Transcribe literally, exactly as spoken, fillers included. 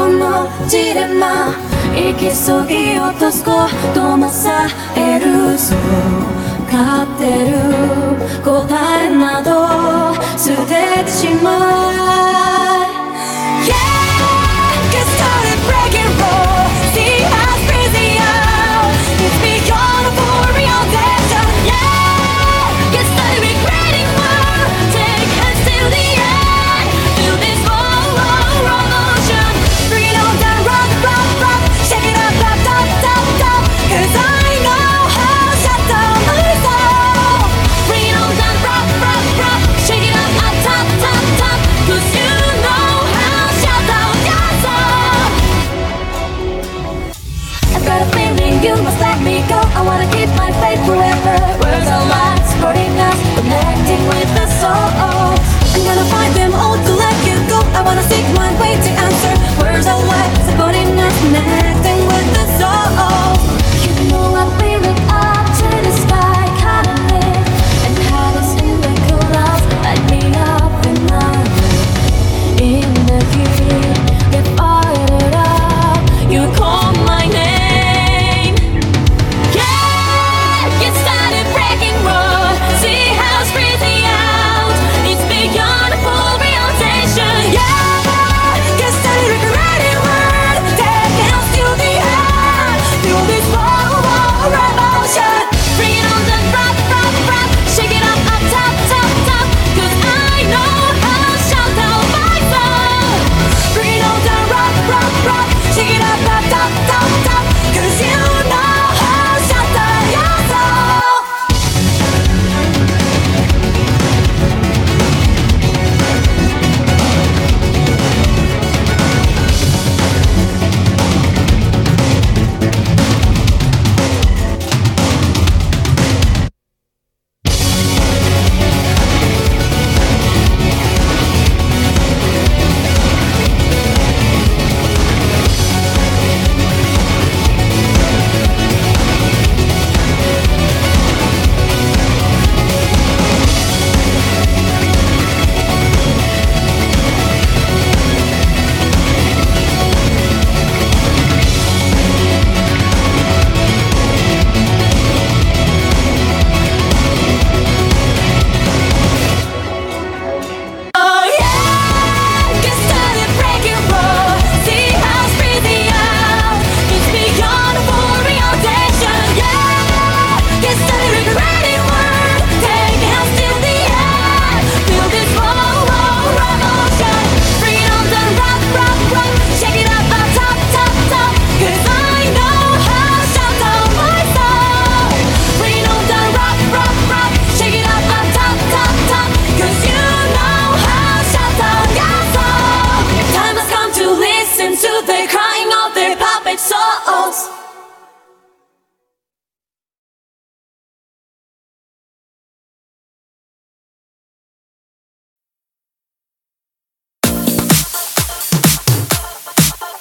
このジレンマ行き過ぎ落とすこともさえるそう勝ってる答えなど捨ててしまう Yeah, get started breaking rules See how crazy out It's beyond a full realization Yeah, get started regretting more Take hands to the end Feel this roll, roll, roll motion Bring it on down, rock, rock, rock Shake it up, up, top, top, top Cause I know how to shut down my soul Bring it on down, rock, rock, rock Shake it up, up, top, top, top Cause you know how to shut down your soul I've got a feeling you must let me go I wanna keep my faith forever Words are lights supporting us Connecting with the soul I'm gonna find them all to let you go I wanna seek my way to answer Words are lights supporting us Connecting with the soul You know I feel it up to the sky Kinda lit And how to see the cool love Light me up in my way In the heat Get fired up You call my name Yeah, get started breaking rules See how it's freezing out It's beyond a full realization Yeah, get started regretting words Take hands to the end Feel this roll, roll, revolution Bring it on then rock, rock, rock Shake it up, up, top, top, top Cause I know how to shout out my soul Bring it on down, rock, rock, rock Shake it up, up, top, top, top Cause you know how to shout out your soul Oh yeah, get started breaking rules See how it's freezing out It's beyond a full realization Yeah, get started regretting words Take hands to the end Feel this roll, roll, revolution Bring it on down, rock, rock, rock Shake it up, up, top, top, top Cause I know how to shout out my soul Bring it on down, rock, rock, rock Shake it up, up, top, top, top Cause you know how to shout out your soul Time has come to listen to the